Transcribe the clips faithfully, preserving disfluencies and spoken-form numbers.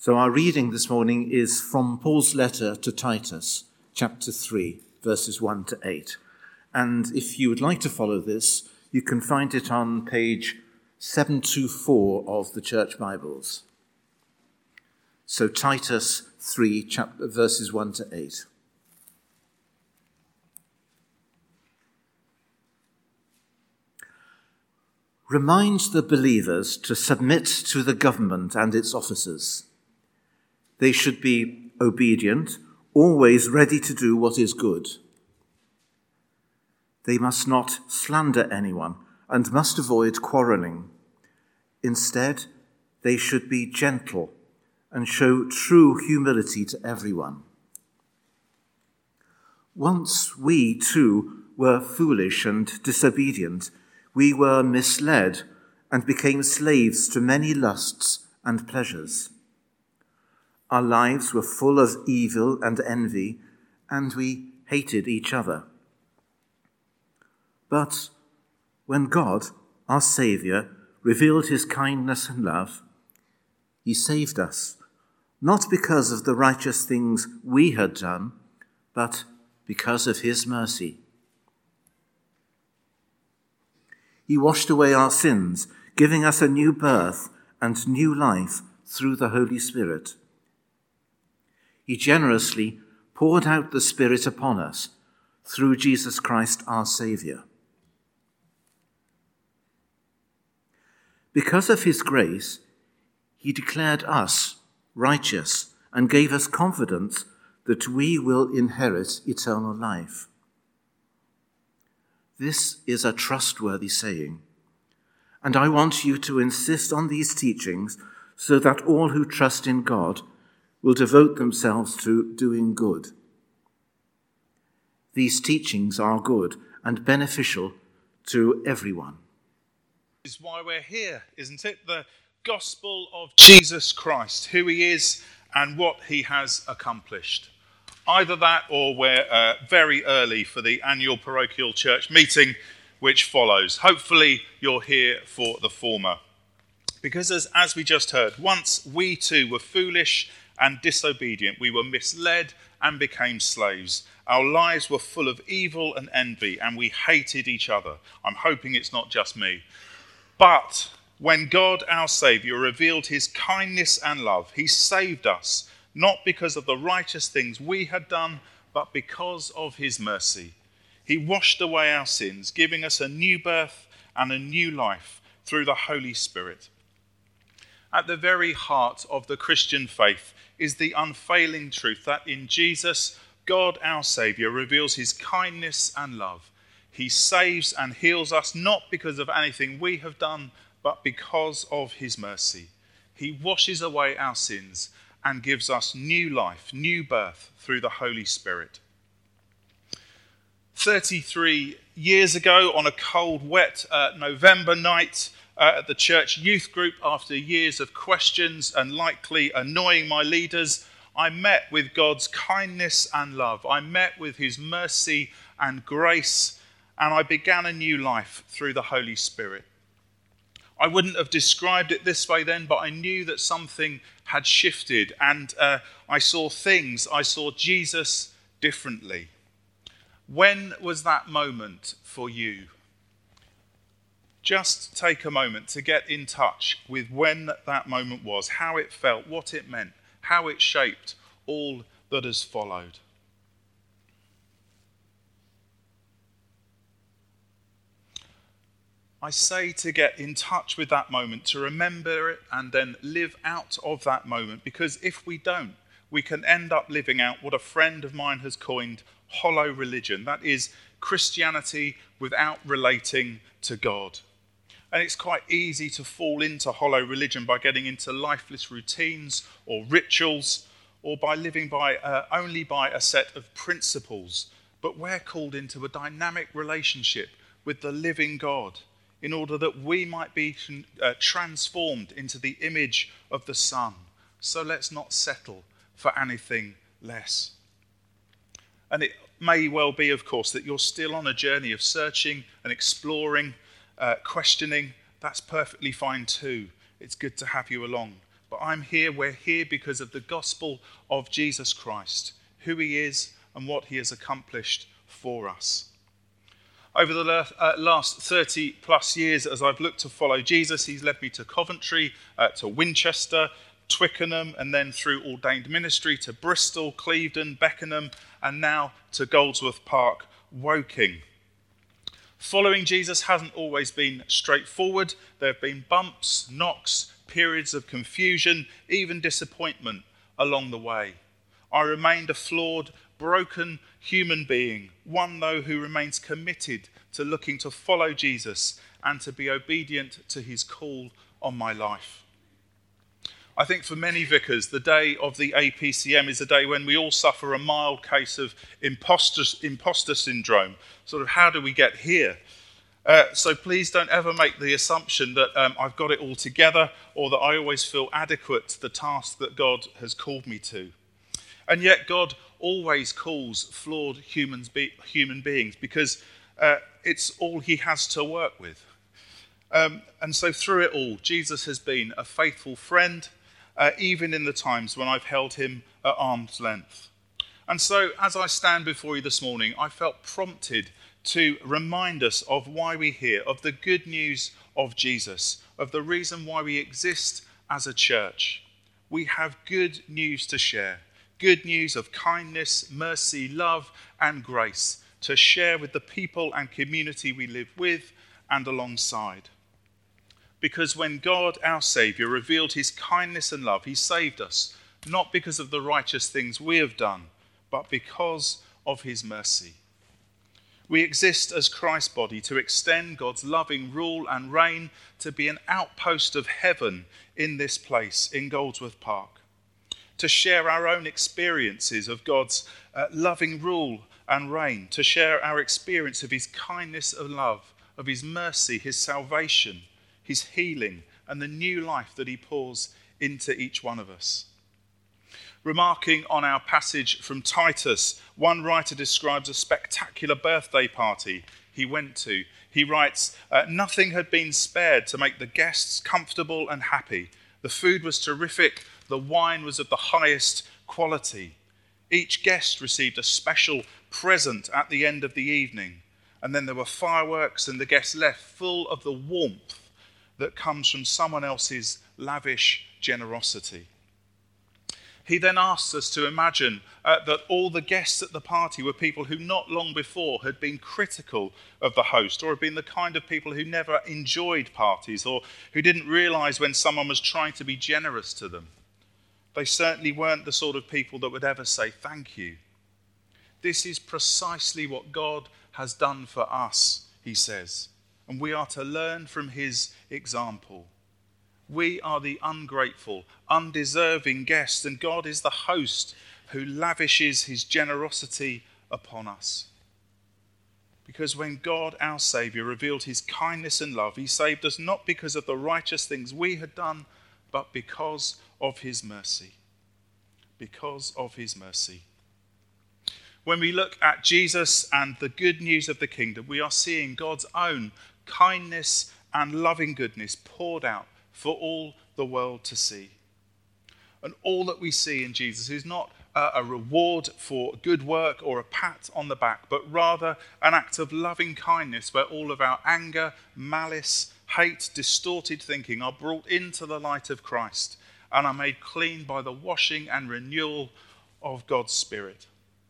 So our reading this morning is from Paul's letter to Titus, chapter three, verses one to eight. And if you would like to follow this, you can find it on page seven twenty-four of the Church Bibles. So Titus three, chapter, verses one to eight. Remind the believers to submit to the government and its officers. They should be obedient, always ready to do what is good. They must not slander anyone and must avoid quarreling. Instead, they should be gentle and show true humility to everyone. Once we, too, were foolish and disobedient. We were misled and became slaves to many lusts and pleasures. Our lives were full of evil and envy, and we hated each other. But when God, our Saviour, revealed his kindness and love, he saved us, not because of the righteous things we had done, but because of his mercy. He washed away our sins, giving us a new birth and new life through the Holy Spirit. He generously poured out the Spirit upon us through Jesus Christ our Saviour. Because of his grace, he declared us righteous and gave us confidence that we will inherit eternal life. This is a trustworthy saying, and I want you to insist on these teachings so that all who trust in God will devote themselves to doing good. These teachings are good and beneficial to everyone. This is why we're here, isn't it? The gospel of Jesus Christ, who he is and what he has accomplished. Either that or we're uh, very early for the annual parochial church meeting which follows. Hopefully you're here for the former. Because as, as we just heard, once we too were foolish and disobedient. We were misled and became slaves. Our lives were full of evil and envy, and we hated each other. I'm hoping it's not just me. But when God, our Saviour, revealed his kindness and love, he saved us, not because of the righteous things we had done, but because of his mercy. He washed away our sins, giving us a new birth and a new life through the Holy Spirit. At the very heart of the Christian faith is the unfailing truth that in Jesus, God our Saviour reveals his kindness and love. He saves and heals us not because of anything we have done, but because of his mercy. He washes away our sins and gives us new life, new birth through the Holy Spirit. thirty-three years ago, on a cold, wet uh, November night uh, at the church youth group, after years of questions and likely annoying my leaders, I met with God's kindness and love. I met with his mercy and grace, and I began a new life through the Holy Spirit. I wouldn't have described it this way then, but I knew that something had shifted, and uh, I saw things, I saw Jesus differently. When was that moment for you? Just take a moment to get in touch with when that moment was, how it felt, what it meant, how it shaped all that has followed. I say to get in touch with that moment, to remember it and then live out of that moment, because if we don't, we can end up living out what a friend of mine has coined hollow religion. That is Christianity without relating to God. And it's quite easy to fall into hollow religion by getting into lifeless routines or rituals, or by living by uh, only by a set of principles. But we're called into a dynamic relationship with the living God, in order that we might be uh, transformed into the image of the Son. So let's not settle for anything less. And it may well be, of course, that you're still on a journey of searching and exploring, uh, questioning. That's perfectly fine too. It's good to have you along. But I'm here, we're here because of the gospel of Jesus Christ, who he is and what he has accomplished for us. Over the last thirty plus years, as I've looked to follow Jesus, he's led me to Coventry, uh, to Winchester, Twickenham, and then through ordained ministry to Bristol, Clevedon, Beckenham, and now to Goldsworth Park, Woking. Following Jesus hasn't always been straightforward. There have been bumps, knocks, periods of confusion, even disappointment along the way. I remained a flawed, broken human being, one though who remains committed to looking to follow Jesus and to be obedient to his call on my life. I think for many vicars, the day of the A P C M is a day when we all suffer a mild case of imposter, imposter syndrome. Sort of, how do we get here? Uh, so please don't ever make the assumption that um, I've got it all together or that I always feel adequate to the task that God has called me to. And yet God always calls flawed humans be, human beings because uh, it's all he has to work with. Um, and so through it all, Jesus has been a faithful friend, uh, even in the times when I've held him at arm's length. And so as I stand before you this morning, I felt prompted to remind us of why we're here, of the good news of Jesus, of the reason why we exist as a church. We have good news to share, good news of kindness, mercy, love, and grace to share with the people and community we live with and alongside. Because when God, our Saviour, revealed his kindness and love, he saved us, not because of the righteous things we have done, but because of his mercy. We exist as Christ's body to extend God's loving rule and reign, to be an outpost of heaven in this place, in Goldsworth Park, to share our own experiences of God's uh, loving rule and reign, to share our experience of his kindness and love, of his mercy, his salvation, his healing, and the new life that he pours into each one of us. Remarking on our passage from Titus, one writer describes a spectacular birthday party he went to. He writes, uh, nothing had been spared to make the guests comfortable and happy. The food was terrific. The wine was of the highest quality. Each guest received a special present at the end of the evening. And then there were fireworks, and the guests left full of the warmth that comes from someone else's lavish generosity. He then asks us to imagine uh, that all the guests at the party were people who not long before had been critical of the host, or had been the kind of people who never enjoyed parties, or who didn't realise when someone was trying to be generous to them. They certainly weren't the sort of people that would ever say thank you. This is precisely what God has done for us, he says, and we are to learn from his example. We are the ungrateful, undeserving guests, and God is the host who lavishes his generosity upon us. Because when God, our Saviour, revealed his kindness and love, he saved us not because of the righteous things we had done, but because of his mercy. Because of his mercy. When we look at Jesus and the good news of the kingdom, we are seeing God's own kindness and loving goodness poured out for all the world to see. And all that we see in Jesus is not a, a reward for good work or a pat on the back, but rather an act of loving kindness where all of our anger, malice, hate, distorted thinking are brought into the light of Christ and are made clean by the washing and renewal of God's Spirit.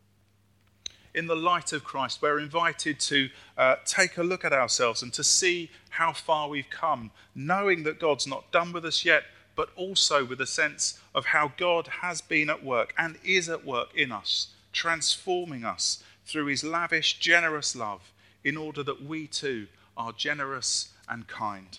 In the light of Christ, we're invited to uh, take a look at ourselves and to see how far we've come, knowing that God's not done with us yet, but also with a sense of how God has been at work and is at work in us, transforming us through his lavish, generous love, in order that we too are generous and kind.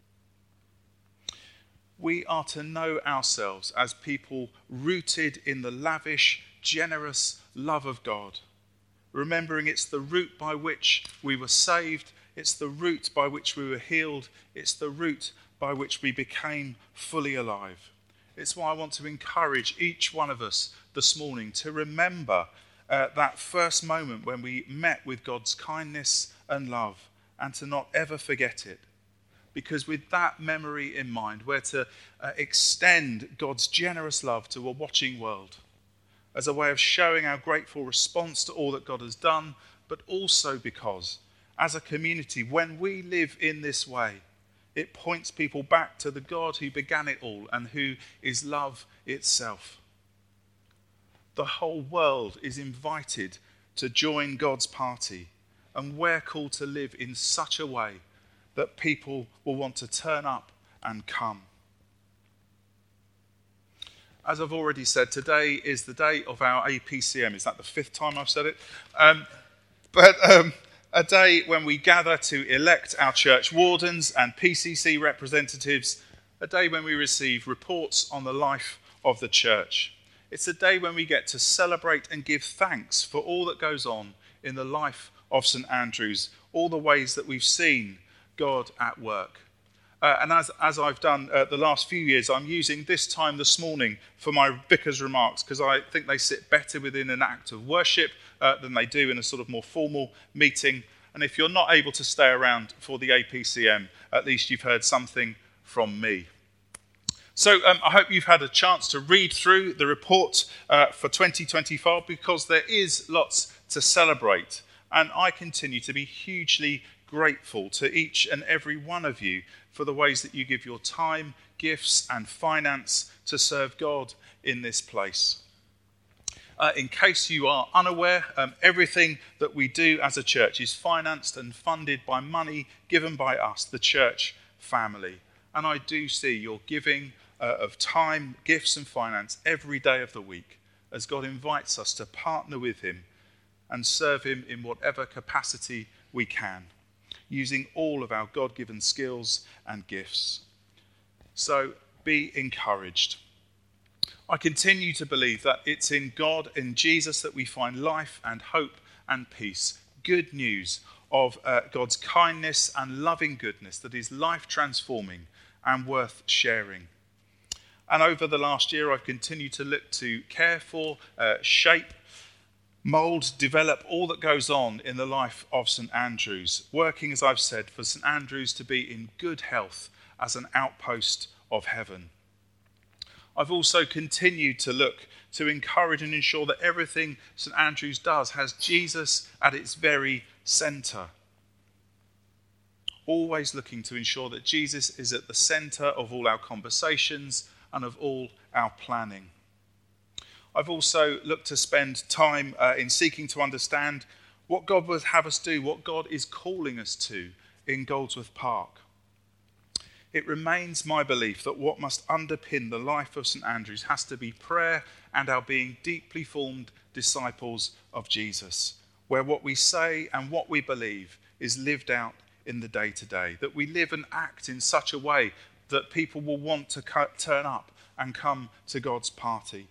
We are to know ourselves as people rooted in the lavish, generous love of God, remembering it's the route by which we were saved, it's the route by which we were healed, it's the route by which we became fully alive. It's why I want to encourage each one of us this morning to remember uh, that first moment when we met with God's kindness and love, and to not ever forget it. because with that memory in mind, we're to uh, extend God's generous love to a watching world as a way of showing our grateful response to all that God has done, but also because, as a community, when we live in this way, it points people back to the God who began it all and who is love itself. The whole world is invited to join God's party, and we're called to live in such a way that people will want to turn up and come. As I've already said, today is the day of our A P C M. Is that the fifth time I've said it? Um, but um, a day when we gather to elect our church wardens and P C C representatives, a day when we receive reports on the life of the church. It's a day when we get to celebrate and give thanks for all that goes on in the life of St Andrews, all the ways that we've seen God at work. Uh, and as, as I've done uh, the last few years, I'm using this time this morning for my vicar's remarks because I think they sit better within an act of worship uh, than they do in a sort of more formal meeting. And if you're not able to stay around for the A P C M, at least you've heard something from me. So um, I hope you've had a chance to read through the report uh, for twenty twenty-five because there is lots to celebrate. And I continue to be hugely grateful to each and every one of you for the ways that you give your time, gifts and finance to serve God in this place. Uh, in case you are unaware, um, everything that we do as a church is financed and funded by money given by us, the church family. And I do see your giving uh, of time, gifts and finance every day of the week as God invites us to partner with him and serve him in whatever capacity we can, using all of our God-given skills and gifts. So be encouraged. I continue to believe that it's in God, in Jesus, that we find life and hope and peace. Good news of uh, God's kindness and loving goodness that is life-transforming and worth sharing. And over the last year, I've continued to look to care for, uh, shape, mould, develop all that goes on in the life of St Andrews, working, as I've said, for St Andrews to be in good health as an outpost of heaven. I've also continued to look to encourage and ensure that everything St Andrews does has Jesus at its very centre. Always looking to ensure that Jesus is at the centre of all our conversations and of all our planning. I've also looked to spend time uh, in seeking to understand what God would have us do, what God is calling us to in Goldsworth Park. It remains my belief that what must underpin the life of St Andrews has to be prayer and our being deeply formed disciples of Jesus, where what we say and what we believe is lived out in the day-to-day, that we live and act in such a way that people will want to cut, turn up and come to God's party.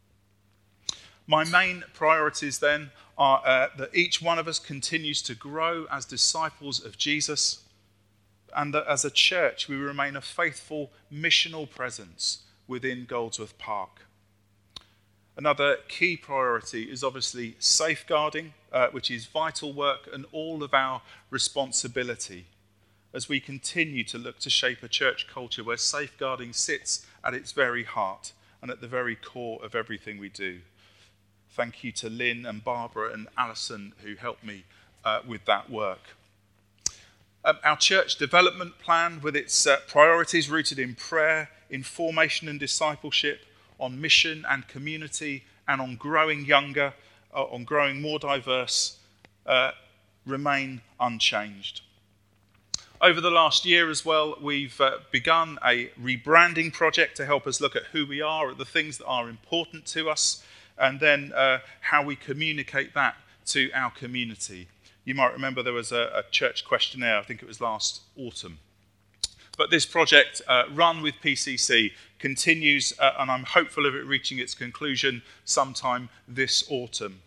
My main priorities then are uh, that each one of us continues to grow as disciples of Jesus, and that as a church we remain a faithful missional presence within Goldsworth Park. Another key priority is obviously safeguarding, uh, which is vital work and all of our responsibility as we continue to look to shape a church culture where safeguarding sits at its very heart and at the very core of everything we do. Thank you to Lynn and Barbara and Alison who helped me uh, with that work. Um, our church development plan with its uh, priorities rooted in prayer, in formation and discipleship, on mission and community, and on growing younger, uh, on growing more diverse, uh, remain unchanged. Over the last year as well, we've uh, begun a rebranding project to help us look at who we are, at the things that are important to us, and then uh, how we communicate that to our community. You might remember there was a, a church questionnaire, I think it was last autumn. But this project, uh, run with P C C, continues, uh, and I'm hopeful of it reaching its conclusion sometime this autumn.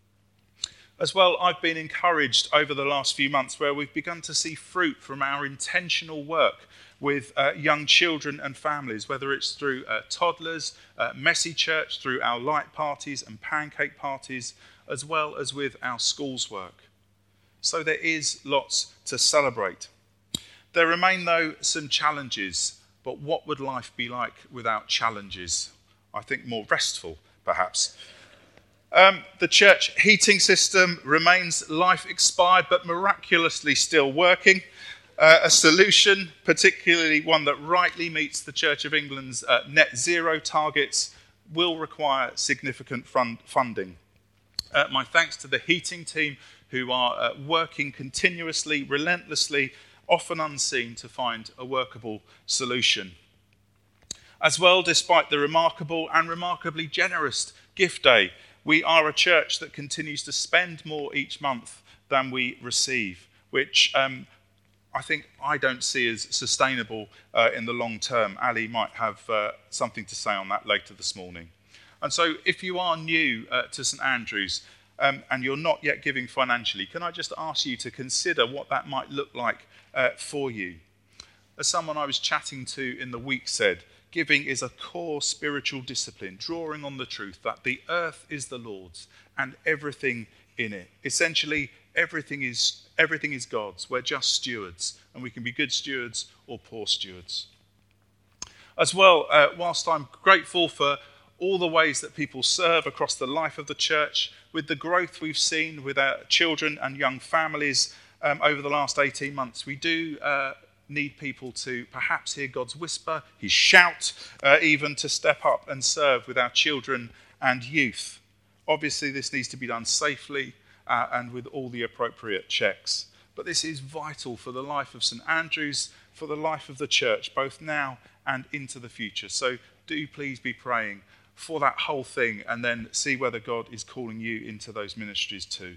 As well, I've been encouraged over the last few months where we've begun to see fruit from our intentional work with uh, young children and families, whether it's through uh, toddlers, uh, Messy Church, through our light parties and pancake parties, as well as with our schools work. So there is lots to celebrate. There remain, though, some challenges. But what would life be like without challenges? I think more restful, perhaps. Um, the church heating system remains life expired, but miraculously still working. Uh, a solution, particularly one that rightly meets the Church of England's uh, net zero targets, will require significant fund- funding. Uh, my thanks to the heating team who are uh, working continuously, relentlessly, often unseen, to find a workable solution. As well, despite the remarkable and remarkably generous gift day, we are a church that continues to spend more each month than we receive, which um, I think I don't see as sustainable uh, in the long term. Ali might have uh, something to say on that later this morning. And so if you are new uh, to St Andrews um, and you're not yet giving financially, can I just ask you to consider what that might look like uh, for you? As someone I was chatting to in the week said, giving is a core spiritual discipline, drawing on the truth that the earth is the Lord's and everything in it. Essentially, everything is everything is God's. We're just stewards, and we can be good stewards or poor stewards. As well, uh, whilst I'm grateful for all the ways that people serve across the life of the church, with the growth we've seen with our children and young families um, over the last eighteen months, we do uh, need people to perhaps hear God's whisper, his shout, uh, even to step up and serve with our children and youth. Obviously, this needs to be done safely uh, and with all the appropriate checks. But this is vital for the life of St Andrews, for the life of the church, both now and into the future. So do please be praying for that whole thing and then see whether God is calling you into those ministries too.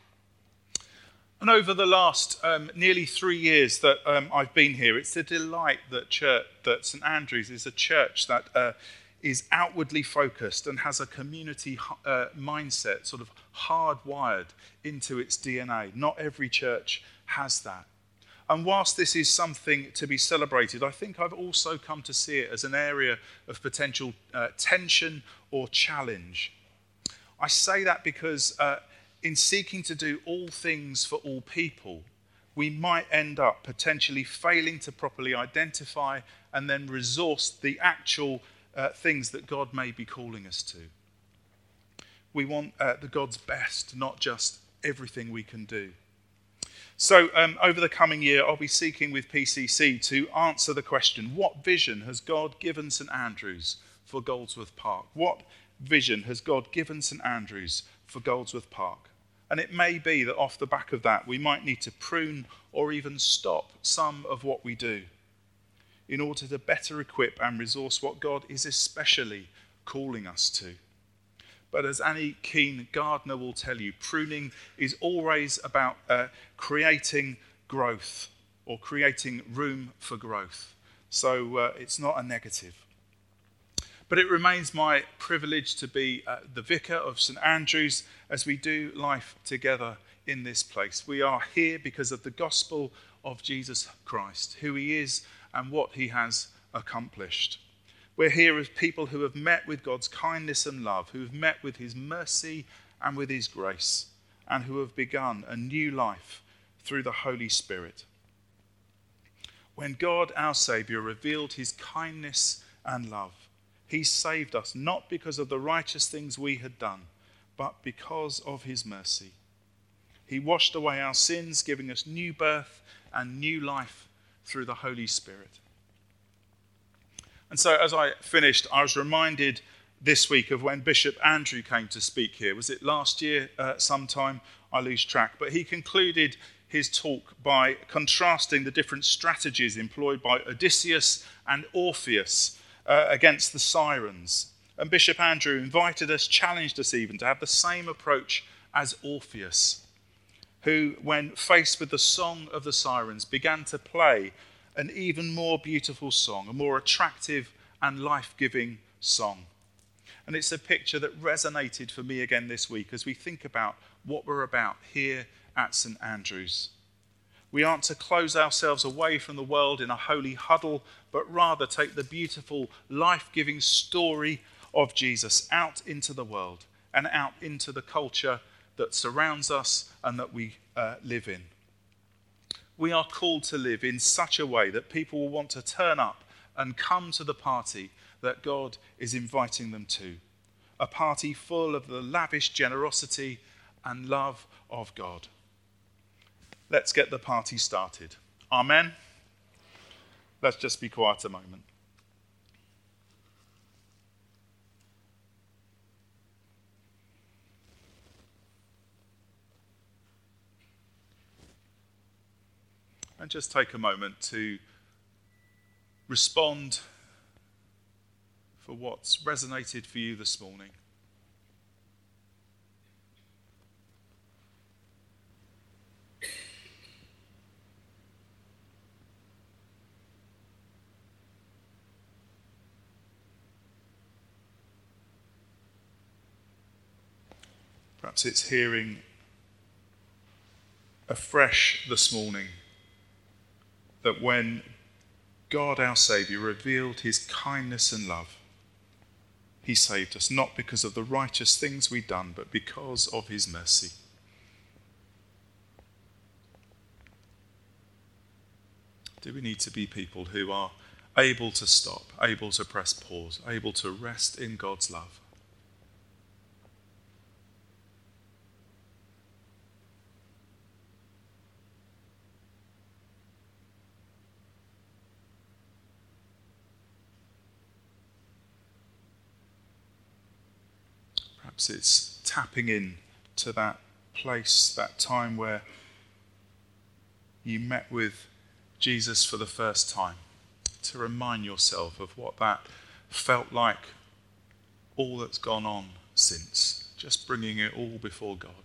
And over the last um, nearly three years that um, I've been here, it's a delight that church, that St Andrews is a church that uh, is outwardly focused and has a community uh, mindset sort of hardwired into its D N A. Not every church has that. And whilst this is something to be celebrated, I think I've also come to see it as an area of potential uh, tension or challenge. I say that because uh, in seeking to do all things for all people, we might end up potentially failing to properly identify and then resource the actual uh, things that God may be calling us to. We want uh, the God's best, not just everything we can do. So um, over the coming year, I'll be seeking with P C C to answer the question, what vision has God given St Andrews for Goldsworth Park? What vision has God given St Andrews for Goldsworth Park? And it may be that off the back of that, we might need to prune or even stop some of what we do in order to better equip and resource what God is especially calling us to. But as Annie Keane Gardner will tell you, pruning is always about uh, creating growth or creating room for growth. So uh, it's not a negative. But it remains my privilege to be uh, the vicar of St Andrews as we do life together in this place. We are here because of the gospel of Jesus Christ, who he is and what he has accomplished. We're here as people who have met with God's kindness and love, who have met with his mercy and with his grace, and who have begun a new life through the Holy Spirit. When God, our Saviour, revealed his kindness and love, he saved us not because of the righteous things we had done, but because of his mercy. He washed away our sins, giving us new birth and new life through the Holy Spirit. And so as I finished, I was reminded this week of when Bishop Andrew came to speak here. Was it last year uh, sometime? I lose track. But he concluded his talk by contrasting the different strategies employed by Odysseus and Orpheus uh, against the sirens. And Bishop Andrew invited us, challenged us even, to have the same approach as Orpheus, who, when faced with the song of the sirens, began to play an even more beautiful song, a more attractive and life-giving song. And it's a picture that resonated for me again this week as we think about what we're about here at St Andrews. We aren't to close ourselves away from the world in a holy huddle, but rather take the beautiful, life-giving story of Jesus out into the world and out into the culture that surrounds us and that we uh, live in. We are called to live in such a way that people will want to turn up and come to the party that God is inviting them to. A party full of the lavish generosity and love of God. Let's get the party started. Amen. Let's just be quiet a moment. And just take a moment to respond for what's resonated for you this morning. Perhaps it's hearing afresh this morning that when God our Saviour revealed his kindness and love, he saved us not because of the righteous things we'd done, but because of his mercy. Do we need to be people who are able to stop, able to press pause, able to rest in God's love? Perhaps it's tapping in to that place, that time where you met with Jesus for the first time, to remind yourself of what that felt like, all that's gone on since, just bringing it all before God.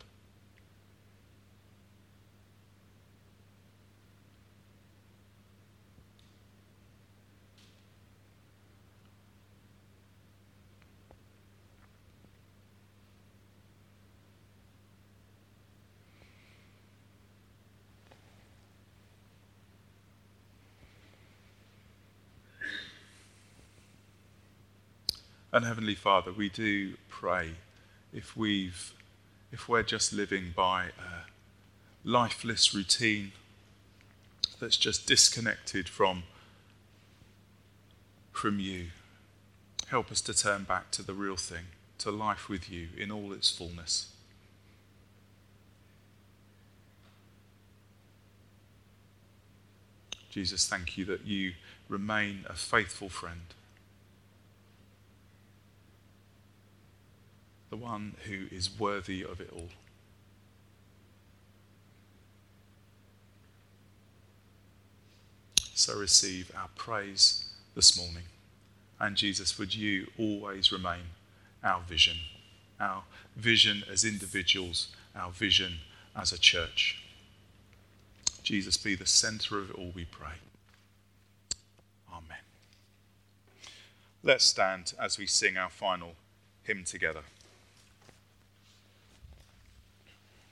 And Heavenly Father, we do pray if we've, if we're just living by a lifeless routine that's just disconnected from, from you, help us to turn back to the real thing, to life with you in all its fullness. Jesus, thank you that you remain a faithful friend. The one who is worthy of it all. So receive our praise this morning. And Jesus, would you always remain our vision, our vision as individuals, our vision as a church. Jesus, be the centre of it all, we pray. Amen. Let's stand as we sing our final hymn together.